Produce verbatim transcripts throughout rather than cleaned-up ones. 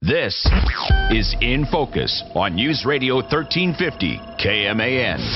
This is In Focus on News Radio thirteen fifty K M A N.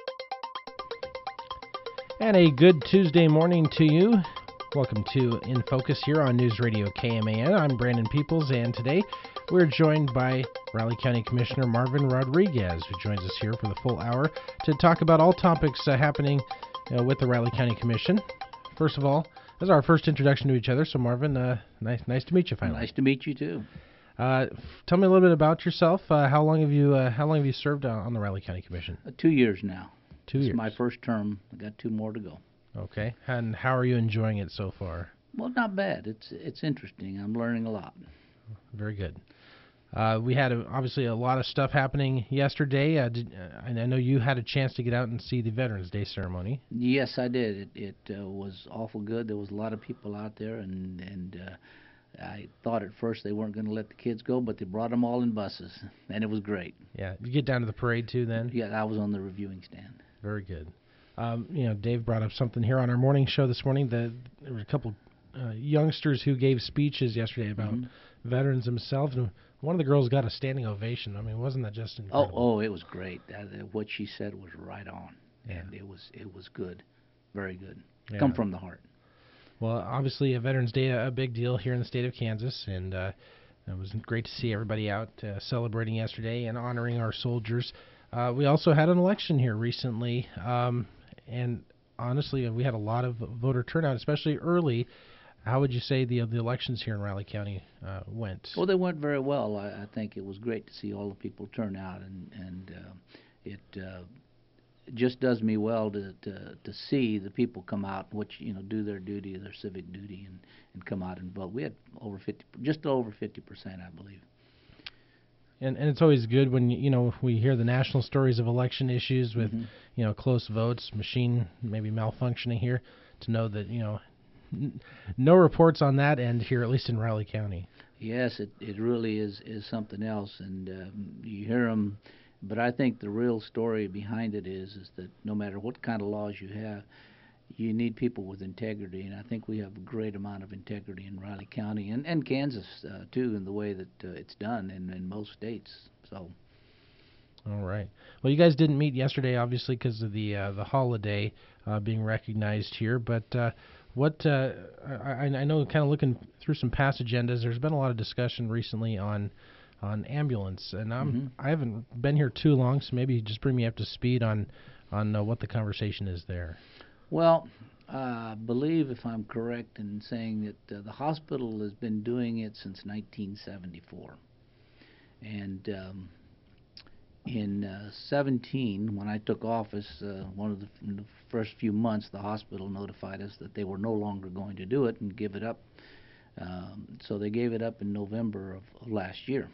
And a good Tuesday morning to you. Welcome to In Focus here on News Radio K M A N. I'm Brandon Peoples, and today we're joined by Riley County Commissioner Marvin Rodriguez, who joins us here for the full hour to talk about all topics uh, happening uh, with the Riley County Commission. First of all, this is our first introduction to each other, so Marvin, uh, nice nice to meet you finally. Nice to meet you too. Uh, tell me a little bit about yourself. Uh, how long have you uh, How long have you served on, on the Riley County Commission? Uh, two years now. Two it's years. My first term. I got two more to go. Okay. And how are you enjoying it so far? Well, not bad. It's it's interesting. I'm learning a lot. Very good. Uh, we had a, obviously a lot of stuff happening yesterday. Uh, did, uh, and I know you had a chance to get out and see the Veterans Day ceremony. Yes, I did. It it uh, was awful good. There was a lot of people out there, and and uh, I thought at first they weren't going to let the kids go, but they brought them all in buses, and it was great. Yeah. Did you get down to the parade too then? Yeah, I was on the reviewing stand. Very good. Um, you know, Dave brought up something here on our morning show this morning. That there were a couple uh, youngsters who gave speeches yesterday about mm-hmm. veterans themselves, and one of the girls got a standing ovation. I mean, wasn't that just incredible? Oh, oh, it was great. Uh, what she said was right on, yeah. and it was it was good, very good. Yeah. Come from the heart. Well, obviously, a Veterans Day, a big deal here in the state of Kansas, and uh, it was great to see everybody out uh, celebrating yesterday and honoring our soldiers. Uh, we also had an election here recently, um, and honestly, we had a lot of voter turnout, especially early. How would you say the the elections here in Riley County uh, went? Well, they went very well. I, I think it was great to see all the people turn out, and and uh, it uh, just does me well to, to to see the people come out, which you know do their duty, their civic duty, and, and come out and vote. We had over fifty, just over fifty percent, I believe. And and it's always good when you know we hear the national stories of election issues with mm-hmm. you know close votes, machine maybe malfunctioning here, to know that you know n- no reports on that end here, at least in Riley County. Yes, it it really is is something else, and um, you hear them. But I think the real story behind it is is that no matter what kind of laws you have, you need people with integrity, and I think we have a great amount of integrity in Riley County and, and Kansas, uh, too, in the way that uh, it's done in, in most states. So, all right. Well, you guys didn't meet yesterday, obviously, because of the uh, the holiday uh, being recognized here, but uh, what uh, I, I know kind of looking through some past agendas, there's been a lot of discussion recently on on ambulance, and I'm, mm-hmm. I haven't been here too long, so maybe just bring me up to speed on, on uh, what the conversation is there. Well, I uh, believe, if I'm correct in saying that uh, the hospital has been doing it since nineteen seventy-four. And um, in uh, seventeen, when I took office, uh, one of the, in the first few months, the hospital notified us that they were no longer going to do it and give it up. Um, so they gave it up in November of, of last year.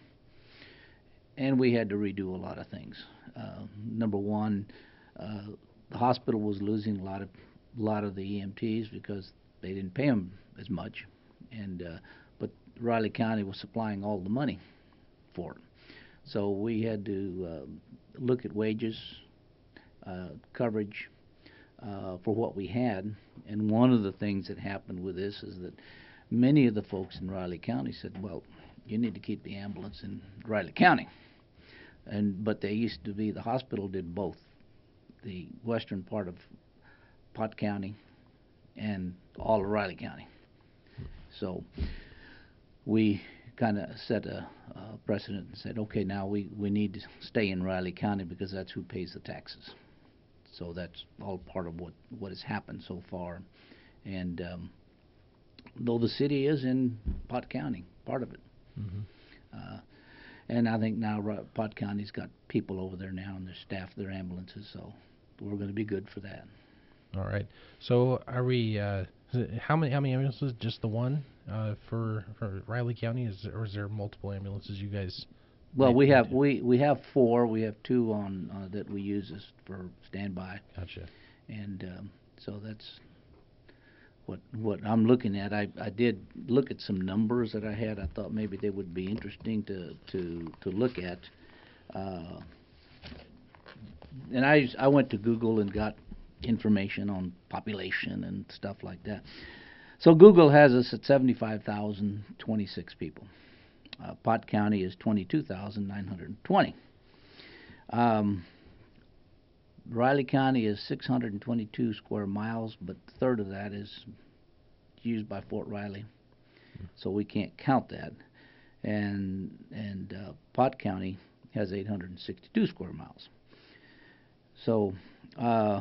And we had to redo a lot of things. Uh, number one, uh, the hospital was losing a lot of a lot of the E M Ts because they didn't pay them as much, and uh, but Riley County was supplying all the money for it. So we had to uh, look at wages, uh, coverage uh, for what we had. And one of the things that happened with this is that many of the folks in Riley County said, "Well, you need to keep the ambulance in Riley County." And but they used to be the hospital did both, the western part of Pot County and all of Riley County. So we kind of set a, a precedent and said, okay, now we, we need to stay in Riley County because that's who pays the taxes. So that's all part of what, what has happened so far. And um, though the city is in Pot County, part of it. Mm-hmm. Uh, and I think now Pot County's got people over there now and they staff their ambulances, so we're going to be good for that. All right. So are we? Uh, how many? How many ambulances? Just the one uh, for for Riley County? Is or is there multiple ambulances you guys? Well, we have we, we have four. We have two on uh, that we use as for standby. Gotcha. And um, so that's what what I'm looking at. I, I did look at some numbers that I had. I thought maybe they would be interesting to to to look at. Uh, and I I went to Google and got information on population and stuff like that. So Google has us at seventy-five thousand twenty-six people. Uh, Pot County is twenty-two thousand nine hundred twenty. Um, Riley County is six hundred twenty-two square miles, but a third of that is used by Fort Riley, so we can't count that. And and uh, Pot County has eight hundred sixty-two square miles. So uh,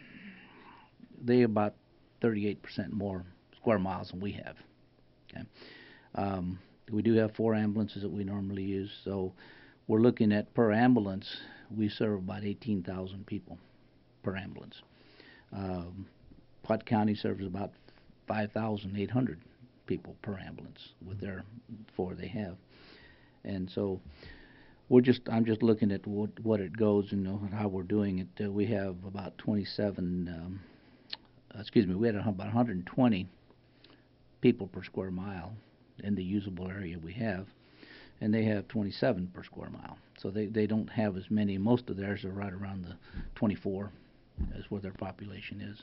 they about thirty-eight percent more square miles than we have. Okay. Um, we do have four ambulances that we normally use, so we're looking at per ambulance, we serve about eighteen thousand people per ambulance. Um, Pot County serves about five thousand eight hundred people per ambulance with their four they have. And so we're just, I'm just looking at what, what it goes and, you know, how we're doing it. Uh, we have about twenty-seven, um, uh, excuse me, we had about one hundred twenty people per square mile in the usable area we have, and they have twenty-seven per square mile. So they, they don't have as many. Most of theirs are right around the twenty-four is where their population is.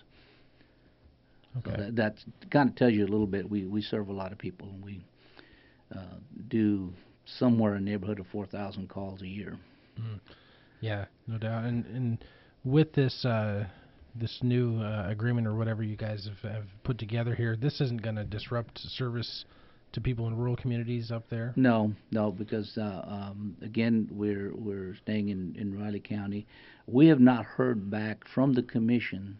Okay. So that that's, kind of tells you a little bit. We, we serve a lot of people, and we uh, do somewhere in the neighborhood of four thousand calls a year. Mm. Yeah, no doubt. And and with this uh, this new uh, agreement or whatever you guys have, have put together here, this isn't going to disrupt service to people in rural communities up there? No, no, because uh, um, again, we're we're staying in, in Riley County. We have not heard back from the commission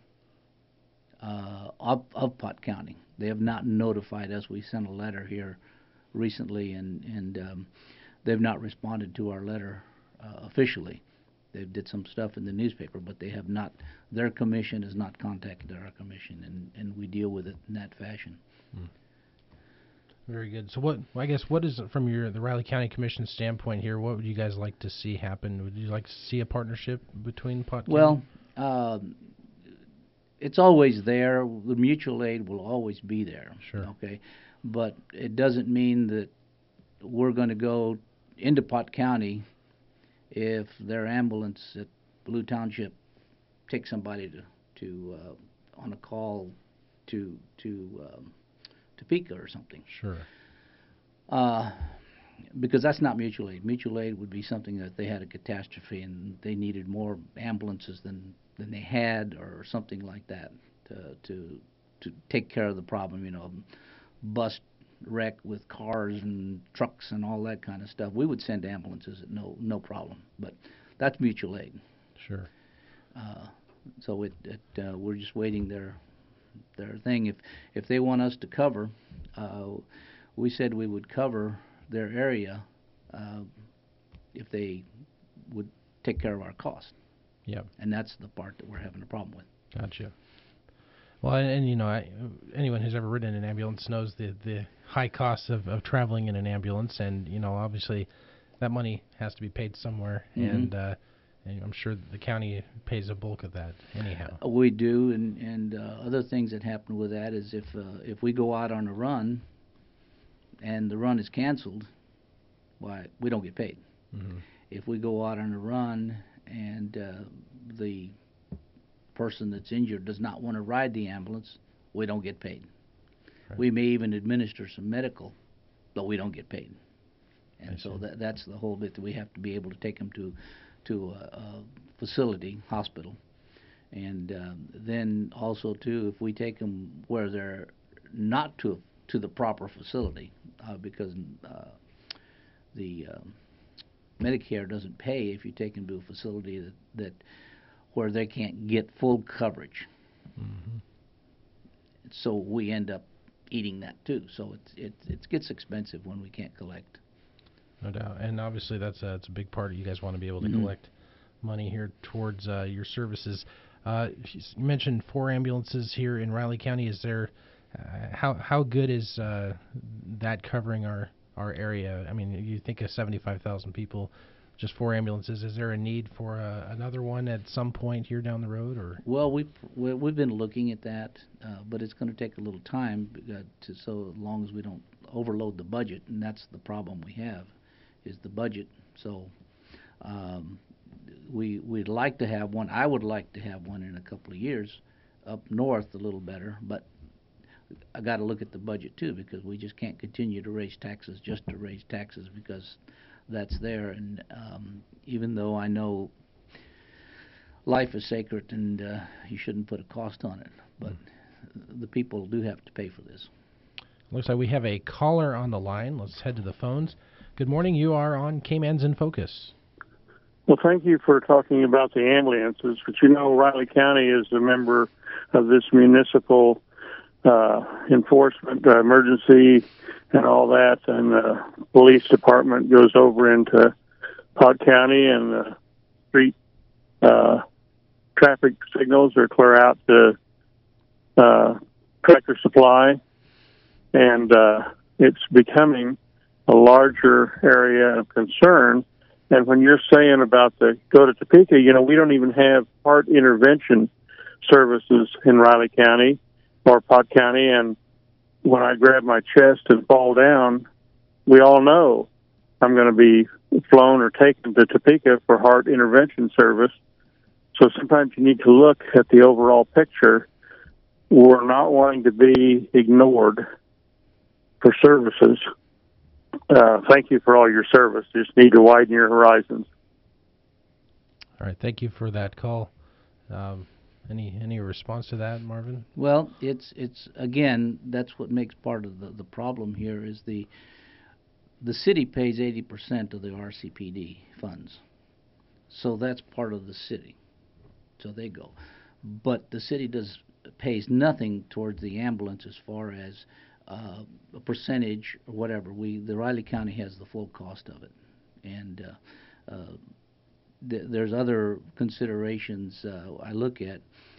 uh, of, of Pot County. They have not notified us. We sent a letter here recently, and and um, they've not responded to our letter uh, officially. They did some stuff in the newspaper, but they have not. Their commission has not contacted our commission, and, and we deal with it in that fashion. Hmm. Very good. So what, well, I guess, what is, from your the Riley County Commission standpoint here, what would you guys like to see happen? Would you like to see a partnership between Pot County? Well, um, it's always there. The mutual aid will always be there. Sure. Okay, but it doesn't mean that we're going to go into Pot County if their ambulance at Blue Township takes somebody to to uh, on a call to to um, Topeka or something. Sure. Uh, because that's not mutual aid. Mutual aid would be something that they had a catastrophe and they needed more ambulances than, than they had, or something like that, to to to take care of the problem. You know, bus wreck with cars and trucks and all that kind of stuff. We would send ambulances at no no problem. But that's mutual aid. Sure. Uh, so it, it uh, we're just waiting their their thing. If if they want us to cover, uh, we said we would cover their area uh, if they would take care of our cost. Yeah. And that's the part that we're having a problem with. Gotcha. Well, and, and you know, I, anyone who's ever ridden in an ambulance knows the the high cost of, of traveling in an ambulance, and you know, obviously, that money has to be paid somewhere, Mm-hmm. and. Uh, And I'm sure the county pays a bulk of that anyhow. We do, and and uh, other things that happen with that is if uh, if we go out on a run, and the run is canceled, why we don't get paid. Mm-hmm. If we go out on a run and uh, the person that's injured does not want to ride the ambulance, we don't get paid. Right. We may even administer some medical, but we don't get paid. And I so see. that that's the whole bit, that we have to be able to take them to. to a, a facility, hospital. And um, then also, too, if we take them where they're not to to the proper facility, uh, because uh, the um, Medicare doesn't pay if you take them to a facility that, that where they can't get full coverage. Mm-hmm. So we end up eating that, too. So it's, it, it gets expensive when we can't collect. No doubt. And obviously that's a, that's a big part. You guys want to be able to Mm-hmm. collect money here towards uh, your services. Uh, you mentioned four ambulances here in Riley County. Is there, uh, how how good is uh, that covering our, our area? I mean, you think of seventy-five thousand people, just four ambulances. Is there a need for uh, another one at some point here down the road? Or Well, we've, we- we've been looking at that, uh, but it's going to take a little time uh, to, so long as we don't overload the budget, and that's the problem we have, is the budget. So um, we, we'd like to have one. I would like to have one in a couple of years up north a little better, but I got to look at the budget too, because we just can't continue to raise taxes just to raise taxes because that's there. And um, even though I know life is sacred and uh, you shouldn't put a cost on it, but mm. the people do have to pay for this. Looks like we have a caller on the line. Let's head to the phones. Good morning. You are on K-Man's in Focus. Well, thank you for talking about the ambulances. But you know, Riley County is a member of this municipal uh, enforcement, uh, emergency, and all that. And the police department goes over into Pod County, and the street uh, traffic signals are clear out to uh, Tractor Supply. And uh, it's becoming a larger area of concern. And when you're saying about the go to Topeka, you know, we don't even have heart intervention services in Riley County or Pod County. And when I grab my chest and fall down, we all know I'm going to be flown or taken to Topeka for heart intervention service. So sometimes you need to look at the overall picture. We're not wanting to be ignored for services. Uh, thank you for all your service. Just need to widen your horizons. All right, thank you for that call. Um, any any response to that, Marvin? Well, it's it's again, that's what makes part of the, the problem here is the the city pays eighty percent of the R C P D funds. So that's part of the city. So they go. But the city does pays nothing towards the ambulance as far as Uh, a percentage or whatever. We the Riley County has the full cost of it, and uh, uh, th- there's other considerations uh, I look at.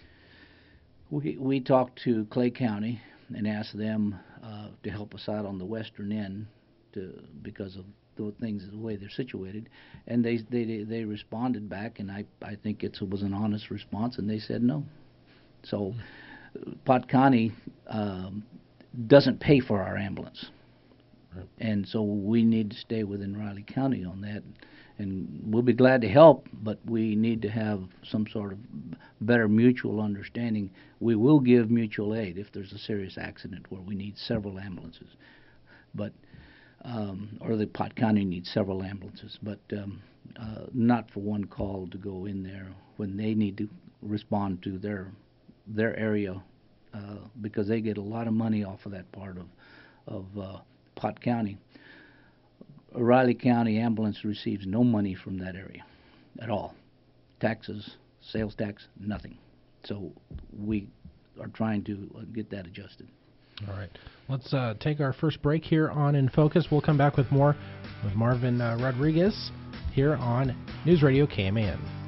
We we talked to Clay County and asked them uh, to help us out on the western end, to because of the things the way they're situated, and they they they responded back, and I I think it was an honest response, and they said no. So Pot County Um, doesn't pay for our ambulance. Right. And so we need to stay within Riley County on that. And we'll be glad to help, but we need to have some sort of better mutual understanding. We will give mutual aid if there's a serious accident where we need several ambulances. But um, or the Pot County needs several ambulances, but um, uh, not for one call to go in there when they need to respond to their their area. Uh, because they get a lot of money off of that part of of uh, Pot County. Riley County ambulance receives no money from that area at all. Taxes, sales tax, nothing. So we are trying to uh, get that adjusted. All right. Let's uh, take our first break here on In Focus. We'll come back with more with Marvin uh, Rodriguez here on News Radio K M A N.